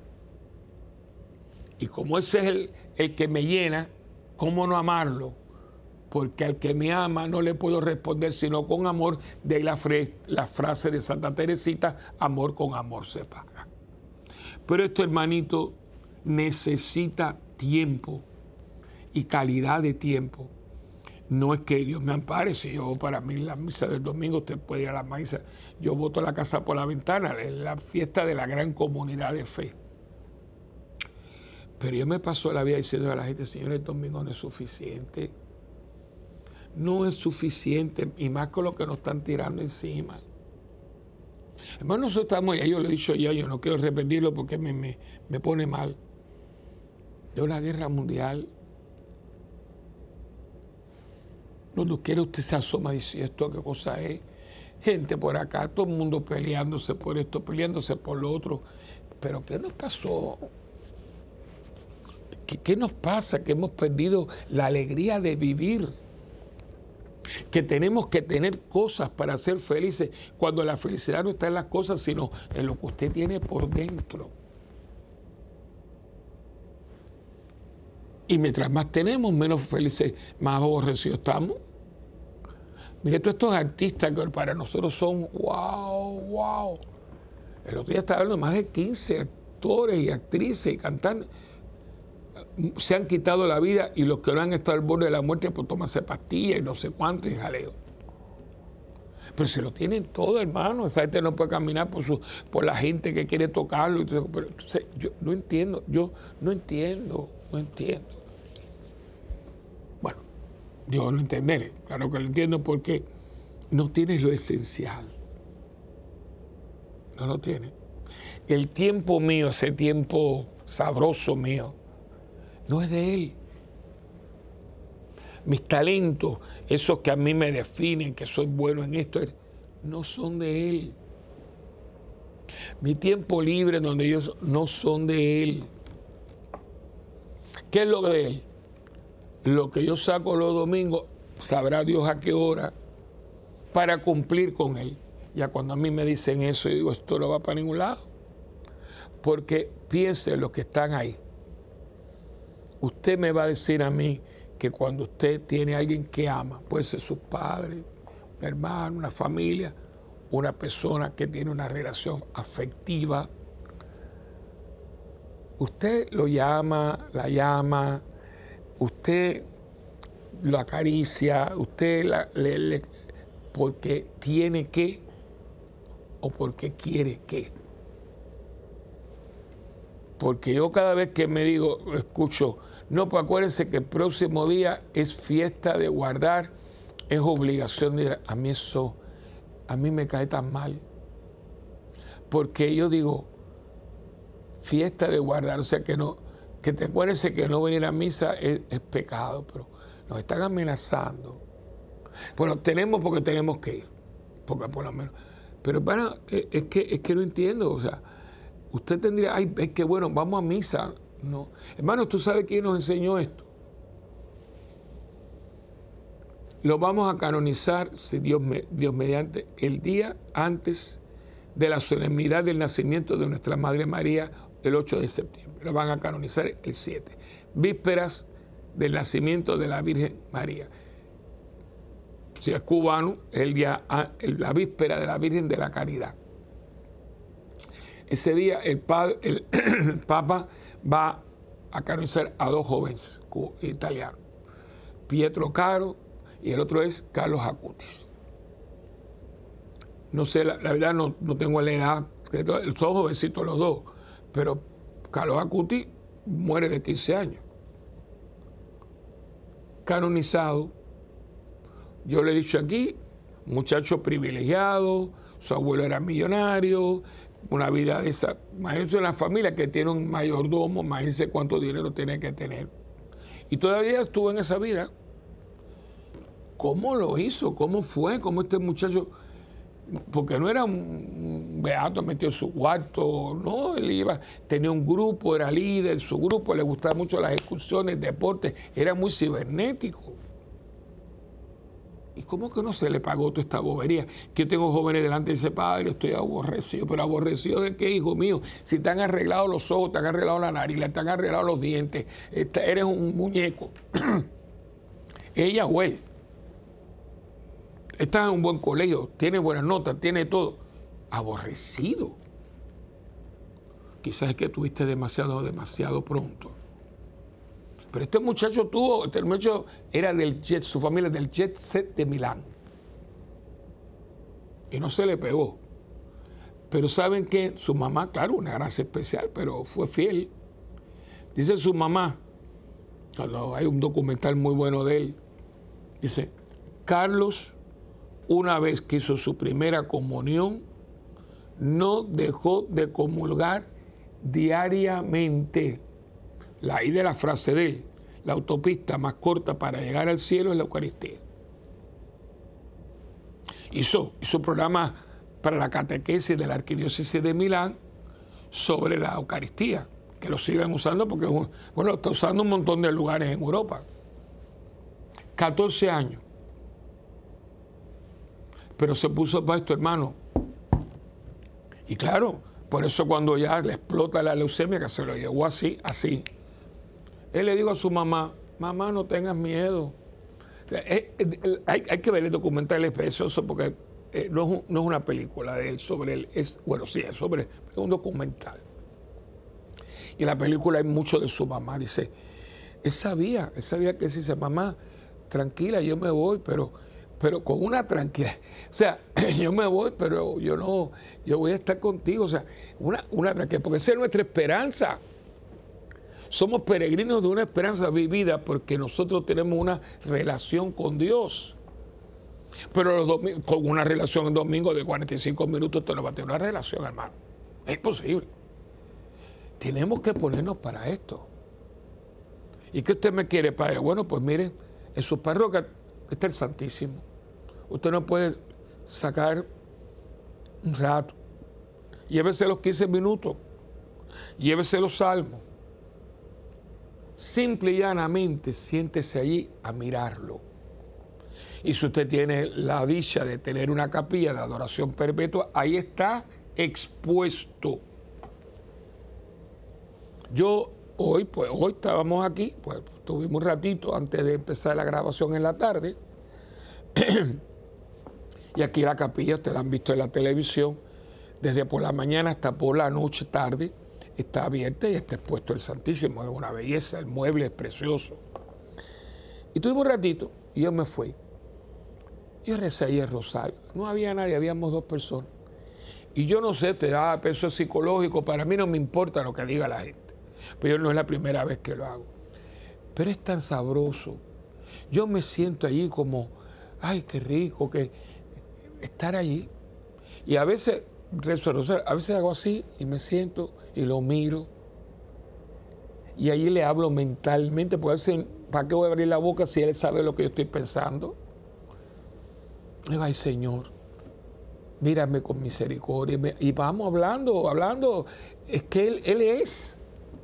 Y como ese es el, el que me llena, ¿cómo no amarlo? Porque al que me ama no le puedo responder sino con amor. De ahí la, fre, la frase de Santa Teresita, amor con amor se paga. Pero esto, hermanito, necesita tiempo y calidad de tiempo. No es que Dios me ampare, si yo para mí la misa del domingo, usted puede ir a la misa, yo boto la casa por la ventana, es la fiesta de la gran comunidad de fe. Pero yo me paso la vida diciendo a la gente, Señor, el domingo no es suficiente. No es suficiente, y más con lo que nos están tirando encima. Hermano, nosotros estamos, ya yo lo he dicho ya, yo no quiero repetirlo porque me, me, me pone mal, de una guerra mundial. Donde quiera usted se asoma y dice, ¿esto qué cosa es? Gente por acá, todo el mundo peleándose por esto, peleándose por lo otro. Pero ¿qué nos pasó? ¿Qué, qué nos pasa? Que hemos perdido la alegría de vivir. Que tenemos que tener cosas para ser felices, cuando la felicidad no está en las cosas, sino en lo que usted tiene por dentro. Y mientras más tenemos, menos felices, más aborrecidos estamos. Mire, todos estos artistas que para nosotros son wow, wow. El otro día estaba hablando de más de quince actores y actrices y cantantes. Se han quitado la vida y los que no han estado al borde de la muerte por tomarse pastillas y no sé cuánto y jaleo. Pero se lo tienen todo, hermano. Esa gente no puede caminar por, su, por la gente que quiere tocarlo. Pero entonces, yo no entiendo, yo no entiendo, no entiendo. Bueno, yo lo entenderé, claro que lo entiendo porque no tienes lo esencial. No lo tienes. El tiempo mío, ese tiempo sabroso mío, no es de él. Mis talentos, esos que a mí me definen, que soy bueno en esto, no son de él. Mi tiempo libre donde yo no son de él. ¿Qué es lo de él? Lo que yo saco los domingos, sabrá Dios a qué hora, para cumplir con él. Ya cuando a mí me dicen eso, yo digo, esto no va para ningún lado. Porque piensen los que están ahí. Usted me va a decir a mí que cuando usted tiene a alguien que ama, puede ser su padre, un hermano, una familia, una persona que tiene una relación afectiva, usted lo llama, la llama, usted lo acaricia, usted la, le, le, porque tiene que o porque quiere que. Porque yo cada vez que me digo, escucho, no, pues acuérdense que el próximo día es fiesta de guardar es obligación de ir. A mí eso, a mí me cae tan mal. Porque yo digo, fiesta de guardar, o sea, que no, que te acuerdes que no venir a misa es, es pecado, pero nos están amenazando. Bueno, tenemos porque tenemos que ir, porque por lo menos. Pero bueno, es que, es que no entiendo, o sea, usted tendría, ay, es que bueno, vamos a misa. No. Hermano, ¿tú sabes quién nos enseñó esto? Lo vamos a canonizar, si Dios, me, Dios mediante, el día antes de la solemnidad del nacimiento de nuestra Madre María, el ocho de septiembre. Lo van a canonizar el siete. Vísperas del nacimiento de la Virgen María. Si es cubano, el día, la víspera de la Virgen de la Caridad. Ese día el, padre, el, el Papa va a canonizar a dos jóvenes italianos, Pietro Caro y el otro es Carlos Acutis. No sé, la, la verdad no, no tengo la edad, son jovencitos los dos, pero Carlos Acutis muere de quince años. Canonizado, yo le he dicho aquí, muchacho privilegiado, su abuelo era millonario, una vida de esa. Imagínense una familia que tiene un mayordomo, imagínense cuánto dinero tiene que tener. Y todavía estuvo en esa vida. ¿Cómo lo hizo? ¿Cómo fue? ¿Cómo este muchacho? Porque no era un beato metido en su cuarto, no, él iba, tenía un grupo, era líder, su grupo, le gustaban mucho las excursiones, deportes, era muy cibernético. ¿Y cómo que no se le pagó toda esta bobería? Que yo tengo jóvenes delante y dice, padre, estoy aborrecido. ¿Pero aborrecido de qué, hijo mío? Si te han arreglado los ojos, te han arreglado la nariz, te han arreglado los dientes, eres un muñeco. Ella o él. Estás en un buen colegio, tiene buenas notas, tiene todo. Aborrecido. Quizás es que tuviste demasiado, demasiado pronto. Pero este muchacho tuvo, este muchacho era del jet, su familia del jet set de Milán. Y no se le pegó. Pero saben que su mamá, claro, una gracia especial, pero fue fiel. Dice su mamá, hay un documental muy bueno de él, dice, Carlos, una vez que hizo su primera comunión, no dejó de comulgar diariamente. La ahí de la frase de él, la autopista más corta para llegar al cielo es la Eucaristía. Hizo, hizo programas para la catequesis de la Arquidiócesis de Milán sobre la Eucaristía, que lo siguen usando porque, bueno, lo está usando un montón de lugares en Europa. catorce años. Pero se puso para esto, hermano. Y claro, por eso cuando ya le explota la leucemia, que se lo llevó así, así, él le dijo a su mamá, mamá, no tengas miedo. O sea, es, es, hay, hay que ver el documental, es precioso porque eh, no, es un, no es una película de él sobre él, es, bueno, sí, es sobre, es un documental. Y en la película hay mucho de su mamá, dice, él sabía, él sabía que si dice, mamá, tranquila, yo me voy, pero, pero con una tranquilidad. O sea, yo me voy, pero yo no, yo voy a estar contigo, o sea, una, una tranquilidad, porque esa es nuestra esperanza. Somos peregrinos de una esperanza vivida porque nosotros tenemos una relación con Dios. Pero los domingos, con una relación en domingo de cuarenta y cinco minutos, usted no va a tener una relación, hermano. Es imposible. Tenemos que ponernos para esto. ¿Y qué usted me quiere, padre? Bueno, pues mire, en su parroquia está el Santísimo. Usted no puede sacar un rato. Llévese los quince minutos. Llévese los salmos. Simple y llanamente siéntese allí a mirarlo. Y si usted tiene la dicha de tener una capilla de adoración perpetua, ahí está expuesto. Yo hoy, pues hoy estábamos aquí, pues tuvimos un ratito antes de empezar la grabación en la tarde. Y aquí la capilla, ustedes la han visto en la televisión, desde por la mañana hasta por la noche, tarde, está abierta y está expuesto el Santísimo. Es una belleza, el mueble es precioso. Y tuvimos un ratito y yo me fui. Yo recé ahí el rosario. No había nadie, habíamos dos personas. Y yo no sé, te da peso psicológico, para mí no me importa lo que diga la gente. Pero yo no es la primera vez que lo hago. Pero es tan sabroso. Yo me siento allí como, ay, qué rico, que estar allí. Y a veces, rezo el rosario, a veces hago así y me siento y lo miro. Y allí le hablo mentalmente, porque a veces, ¿para qué voy a abrir la boca si él sabe lo que yo estoy pensando? Ay, Señor, mírame con misericordia. Y vamos hablando, hablando. Es que Él, él es.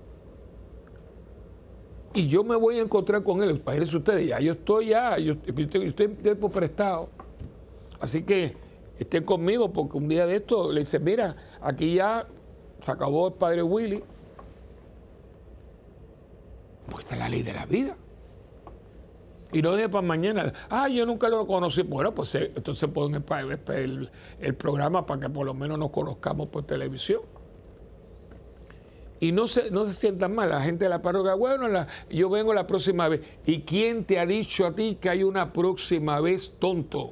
Y yo me voy a encontrar con Él. Imagínense ustedes, ya yo estoy ya, yo, yo estoy, yo estoy tiempo prestado. Así que estén conmigo, porque un día de esto le dice, mira, aquí ya se acabó el padre Willy. Pues esta es la ley de la vida. Y no de para mañana, ah, yo nunca lo conocí. Bueno, pues entonces ponen el, el, el programa para que por lo menos nos conozcamos por televisión. Y no se, no se sientan mal, la gente de la parroquia, bueno, la, yo vengo la próxima vez. ¿Y quién te ha dicho a ti que hay una próxima vez, tonto?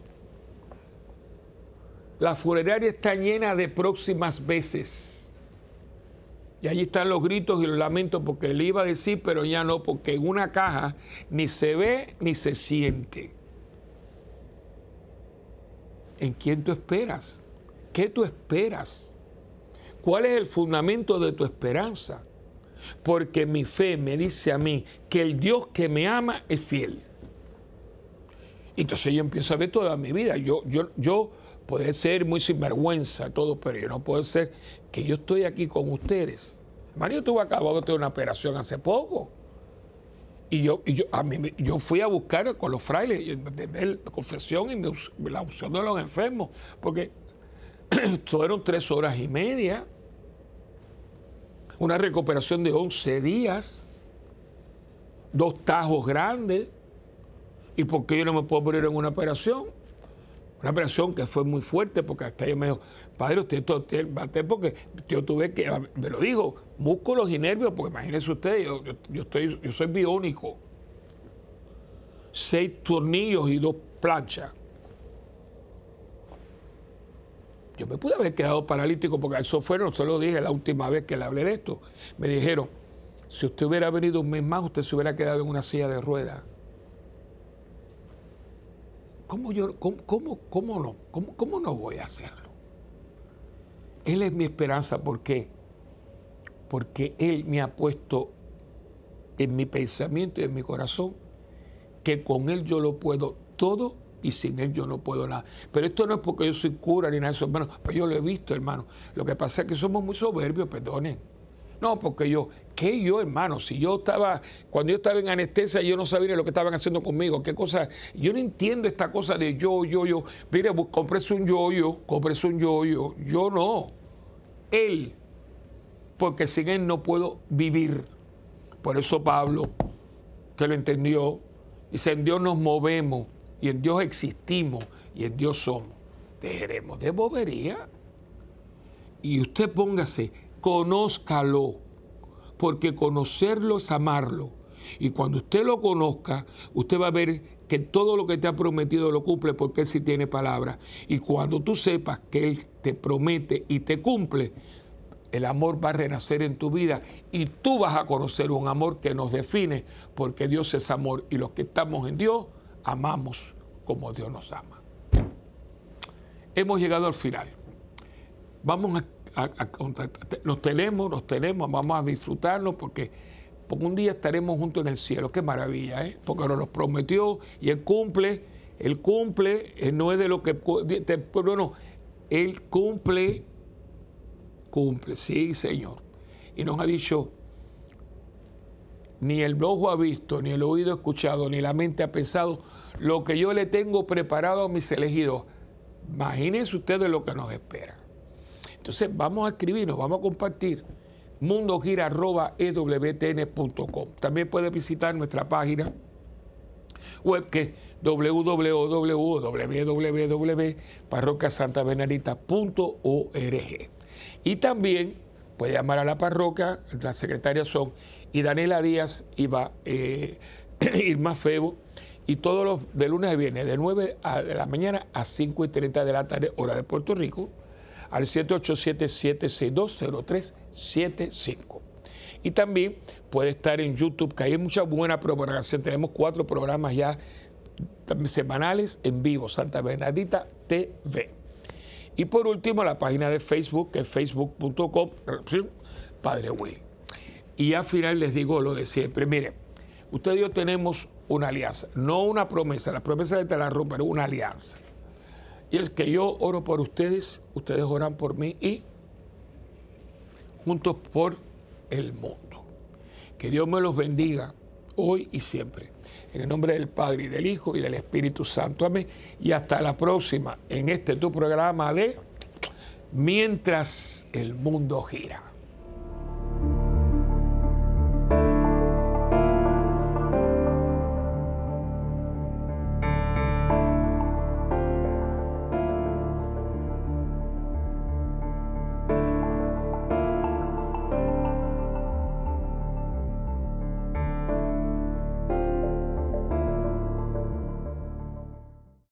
La funeraria está llena de próximas veces. Y allí están los gritos y los lamentos porque le iba a decir, pero ya no, porque en una caja ni se ve ni se siente. ¿En quién tú esperas? ¿Qué tú esperas? ¿Cuál es el fundamento de tu esperanza? Porque mi fe me dice a mí que el Dios que me ama es fiel. Entonces yo empiezo a ver toda mi vida. Yo, yo, yo podré ser muy sinvergüenza, todo, pero yo no puedo ser que yo estoy aquí con ustedes. Hermano, yo tuve acabado de tener una operación hace poco. Y yo, y yo, a mí, yo fui a buscar con los frailes de, de la confesión y mi, la unción de los enfermos, porque fueron tres horas y media, una recuperación de once días, dos tajos grandes. ¿Y por qué yo no me puedo morir en una operación? Una operación que fue muy fuerte, porque hasta ella me dijo, padre, usted todo bate porque yo tuve que, me lo digo, músculos y nervios, porque imagínense ustedes, yo, yo, yo, estoy, yo soy biónico. Seis tornillos y dos planchas. Yo me pude haber quedado paralítico, porque eso fue, no se lo dije la última vez que le hablé de esto. Me dijeron, si usted hubiera venido un mes más, usted se hubiera quedado en una silla de ruedas. ¿Cómo, yo, cómo, cómo, cómo, no, cómo, ¿Cómo no voy a hacerlo? Él es mi esperanza. ¿Por qué? Porque Él me ha puesto en mi pensamiento y en mi corazón que con Él yo lo puedo todo y sin Él yo no puedo nada. Pero esto no es porque yo soy cura ni nada de eso, hermano. Pues yo lo he visto, hermano. Lo que pasa es que somos muy soberbios, perdonen. No, porque yo, ¿qué yo, hermano? Si yo estaba, cuando yo estaba en anestesia, yo no sabía lo que estaban haciendo conmigo, qué cosa. Yo no entiendo esta cosa de yo, yo, yo. Mire, cómprese un yo-yo, cómprese un yo-yo. Yo no. Él. Porque sin Él no puedo vivir. Por eso Pablo, que lo entendió, dice, en Dios nos movemos, y en Dios existimos, y en Dios somos. Dejaremos de bobería. Y usted póngase, conózcalo, porque conocerlo es amarlo. Y cuando usted lo conozca, usted va a ver que todo lo que te ha prometido lo cumple, porque Él sí tiene palabra. Y cuando tú sepas que Él te promete y te cumple, el amor va a renacer en tu vida y tú vas a conocer un amor que nos define, porque Dios es amor y los que estamos en Dios amamos como Dios nos ama. Hemos llegado al final. Vamos a A, a, nos tenemos, nos tenemos, vamos a disfrutarnos porque, porque un día estaremos juntos en el cielo. Qué maravilla, ¿eh? Porque nos lo prometió y Él cumple, Él cumple, Él no es de lo que, pero no, Él cumple, cumple, sí, Señor. Y nos ha dicho, ni el ojo ha visto, ni el oído ha escuchado, ni la mente ha pensado lo que yo le tengo preparado a mis elegidos. Imagínense ustedes lo que nos espera. Entonces vamos a escribirnos, vamos a compartir mundogira arroba e w t n punto com. También puede visitar nuestra página web que es w w w punto parroquia santa benedicta punto org. Y también puede llamar a la parroquia, las secretarias son Idanela Díaz, Iba, eh, Irma Febo, y todos los de lunes a viernes, de nueve de la mañana a cinco y treinta de la tarde, hora de Puerto Rico, al siete ocho siete, siete seis dos, cero tres siete cinco. Y también puede estar en YouTube, que hay mucha buena programación. Tenemos cuatro programas ya semanales en vivo, Santa Bernardita T V. Y por último, la página de Facebook, que es facebook punto com, Padre Willy. Y al final les digo lo de siempre. Miren, usted y yo tenemos una alianza, no una promesa. La promesa de te la rompo, pero una alianza. Y es que yo oro por ustedes, ustedes oran por mí y juntos por el mundo. Que Dios me los bendiga hoy y siempre. En el nombre del Padre, y del Hijo, y del Espíritu Santo. Amén. Y hasta la próxima en este tu programa de Mientras el Mundo Gira.